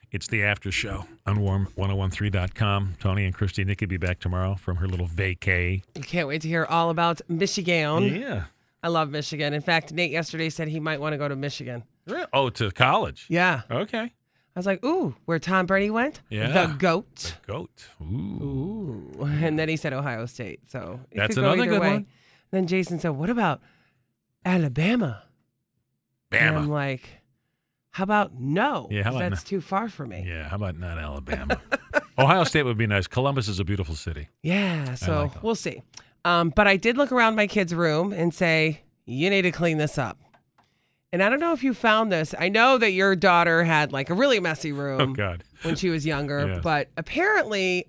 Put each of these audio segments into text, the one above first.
It's the after show on warm1013.com. Tony and Christy Nick will be back tomorrow from her little vacay. I can't wait to hear all about Michigan. Yeah. I love Michigan. In fact, Nate yesterday said he might want to go to Michigan. Really? Oh, to college? Yeah. Okay. I was like, ooh, where Tom Brady went? Yeah. The GOAT. The GOAT. Ooh. Ooh. And then he said Ohio State. So it That's could go another either good way. one. Then Jason said, what about Alabama? And I'm Bama. like, how about no? Yeah, how 'Cause about that's too far for me. Yeah, how about not Alabama? Ohio State would be nice. Columbus is a beautiful city. Yeah, so like that. we'll see. But I did look around my kid's room and say, you need to clean this up. And I don't know if you found this. I know that your daughter had like a really messy room Oh, God. when she was younger, Yes. but apparently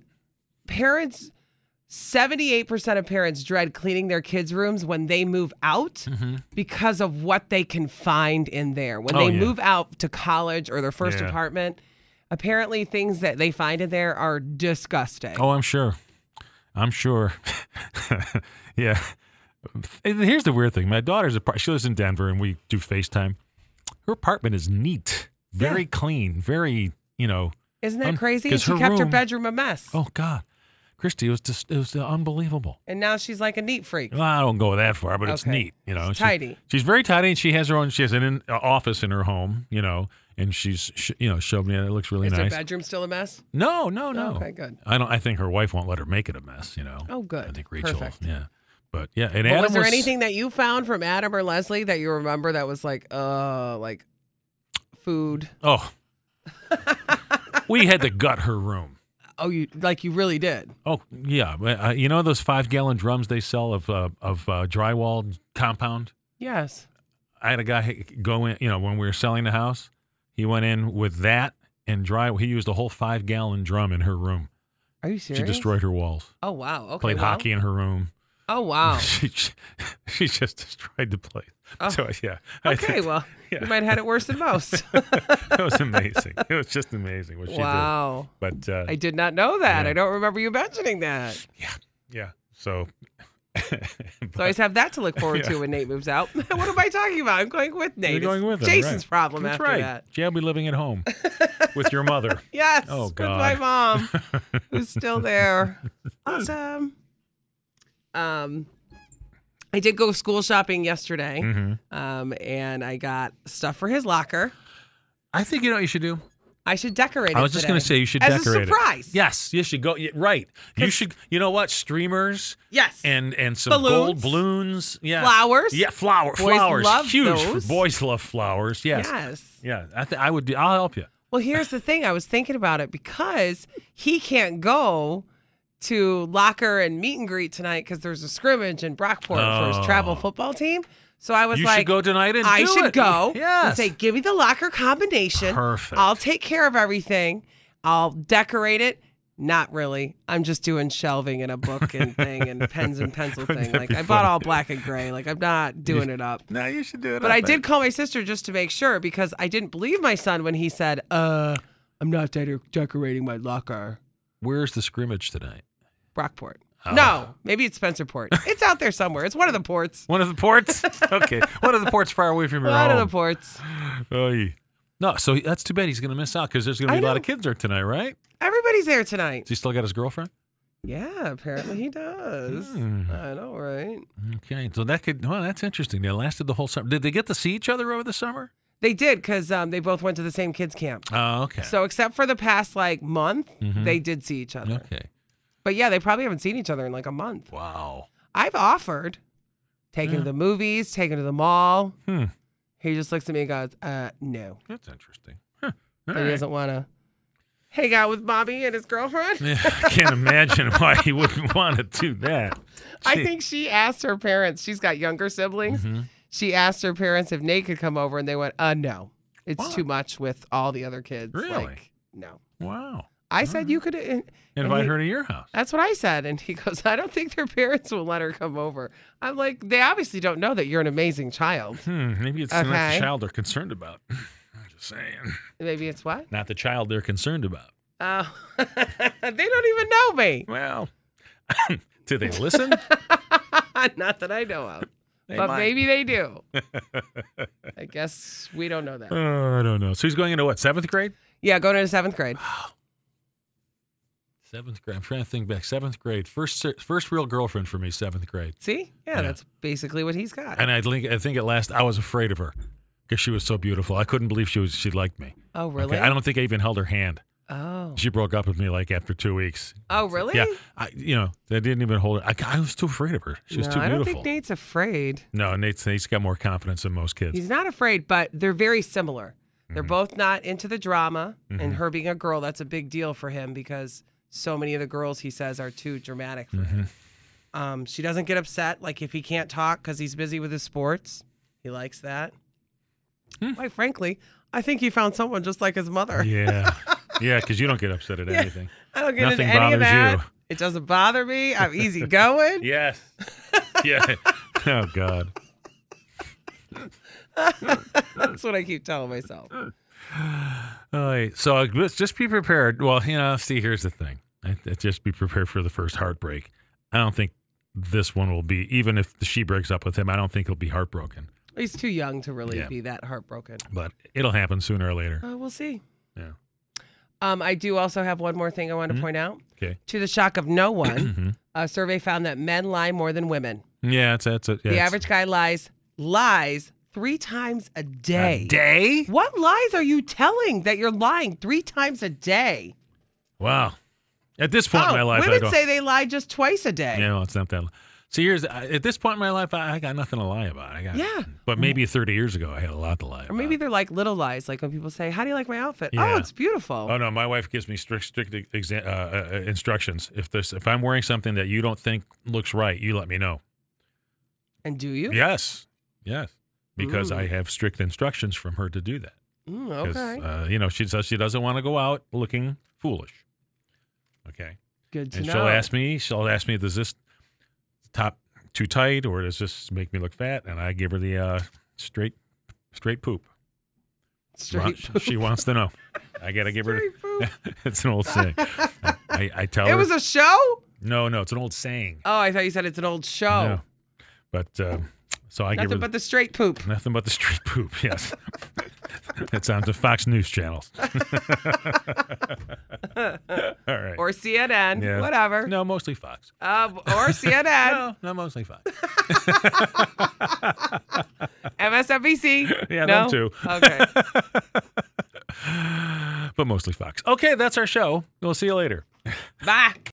78% of parents dread cleaning their kids' rooms when they move out because of what they can find in there. When Oh, they yeah. move out to college or their first Yeah. apartment, apparently things that they find in there are disgusting. Oh, I'm sure. Yeah. And here's the weird thing. My daughter's she lives in Denver, and we do FaceTime. Her apartment is neat, very clean, very, Isn't that crazy? 'cause She her kept her room- bedroom a mess. Oh, God. Christy, it was unbelievable. And now she's like a neat freak. Well, I don't go that far, but it's Okay. neat. She's tidy. She's very tidy, and she has an office in her home, and she's showed me it looks really Is nice. her bedroom still a mess? No. Okay, good. I think her wife won't let her make it a mess. Oh, good. I think Rachel. Perfect. Yeah, but yeah. And But Adam was there anything that you found from Adam or Leslie that you remember that was like food? Oh, we had to gut her room. Oh, you really did. Oh yeah, those 5-gallon drums they sell of drywall compound. Yes. I had a guy go in. When we were selling the house, he went in with that and He used a whole 5-gallon drum in her room. Are you serious? She destroyed her walls. Oh wow. Okay. Played hockey in her room. Oh wow. She just destroyed the place. Oh. So yeah. Okay. Well, yeah. you might have had it worse than most. It was amazing. It was just amazing what she did. Wow. But I did not know that. yeah. I don't remember you mentioning that. yeah. So So I just have that to look forward to when Nate moves out. What am I talking about? I'm going with Nate. You're going with him, Jason's right. problem That's after right. that. She'll be living at home with your mother. Yes. Oh, With God. my mom, who's still there. Awesome. I did go school shopping yesterday, and I got stuff for his locker. I think you know what you should do. I should decorate it. I was just going to say you should as decorate a surprise. it. Yes, you should go. Right. You should. You know what? Streamers. Yes. And some gold balloons. Yeah. Flowers. Yeah, flowers. love Huge. those. Boys love flowers. Yes. Yes. Yeah. I would. I'll help you. Well, here's the thing. I was thinking about it because he can't go to locker and meet and greet tonight because there's a scrimmage in Brockport for his travel football team. So I was You like, should go tonight and I do should it. go and Yes. say, give me the locker combination. Perfect. I'll take care of everything. I'll decorate it. Not really. I'm just doing shelving and a book and thing and pens and pencil thing. that Like be I bought funny? all black and gray. Like I'm not doing it up. No, you should do it. But I did call my sister just to make sure because I didn't believe my son when he said, I'm not decorating my locker. Where's the scrimmage tonight? Brockport. No, maybe it's Spencerport. It's out there somewhere. It's one of the ports. One of the ports? Okay. One of the ports far away from your One home. of the ports. Oy. No, so that's too bad. He's going to miss out because there's going to be a lot of kids there tonight, right? Everybody's there tonight. Does he still got his girlfriend? Yeah, apparently he does. I know, right? Okay. So that's interesting. They lasted the whole summer. Did they get to see each other over the summer? They did because they both went to the same kids camp. Oh, okay. So except for the past month, they did see each other. Okay. But yeah, they probably haven't seen each other in like a month. Wow. I've offered taking to the movies, taking to the mall. Hmm. He just looks at me and goes, no. That's interesting. Huh. But he doesn't want to hang out with Bobby and his girlfriend. Yeah, I can't imagine why he wouldn't want to do that. I think she asked her parents. She's got younger siblings. She asked her parents if Nate could come over, and they went, no. It's too much with all the other kids. Really? Like, no. Wow. I said you could invite her to your house. That's what I said. And he goes, I don't think their parents will let her come over. I'm like, they obviously don't know that you're an amazing child. Maybe it's not the child they're concerned about. I'm just saying. Maybe it's what? Not the child they're concerned about. Oh, they don't even know me. Well, do they listen? Not that I know of. They But might. maybe they do. I guess we don't know that. I don't know. So he's going into what, 7th grade? Yeah, going into 7th grade. Seventh grade. I'm trying to think back. 7th grade. First real girlfriend for me, 7th grade. See? Yeah, that's basically what he's got. And I think at last I was afraid of her because she was so beautiful. I couldn't believe she liked me. Oh, really? Okay? I don't think I even held her hand. Oh. She broke up with me like after 2 weeks. Oh, really? Yeah. I didn't even hold her. I was too afraid of her. She was too beautiful. I don't think Nate's afraid. No, Nate's got more confidence than most kids. He's not afraid, but they're very similar. They're both not into the drama, and her being a girl, that's a big deal for him because so many of the girls, he says, are too dramatic for him. She doesn't get upset, like if he can't talk because he's busy with his sports. He likes that. Quite frankly, I think he found someone just like his mother. Yeah. Yeah, because you don't get upset at anything. I don't get Nothing into any of that. bothers you. It doesn't bother me. I'm easy going. Yes. Yeah. Oh, God. That's what I keep telling myself. All right. So let's just be prepared. Well, see, here's the thing. Just be prepared for the first heartbreak. I don't think this one will be, even if she breaks up with him, I don't think he'll be heartbroken. He's too young to really be that heartbroken. But it'll happen sooner or later. We'll see. Yeah. I do also have one more thing I want to point out. Okay. To the shock of no one, a survey found that men lie more than women. Yeah, The average guy lies 3 times a day. A day? What lies are you telling that you're lying 3 times a day? Wow. At this point in my life, women say they lie just twice a day. Yeah, it's not that. See, at this point in my life, I got nothing to lie about. But maybe 30 years ago, I had a lot to lie about. Or maybe they're like little lies, like when people say, "How do you like my outfit?" Yeah. Oh, it's beautiful. Oh no, my wife gives me strict instructions. If I'm wearing something that you don't think looks right, you let me know. And do you? Yes, because I have strict instructions from her to do that. Okay. She says she doesn't want to go out looking foolish. Okay. Good to and know. She'll ask me, does this top too tight or does this make me look fat? And I give her the straight poop. Straight poop. She wants to know. I got to give her. It's an old saying. I tell her. It was a show? No, it's an old saying. Oh, I thought you said it's an old show. No. But so I give her nothing but the straight poop. Nothing but the straight poop. Yes. It's on the Fox News channels. All right. Or CNN. Whatever. No, mostly Fox. Or CNN. No, mostly Fox. MSNBC. Yeah, no? them too. Okay. But mostly Fox. Okay, that's our show. We'll see you later. Bye.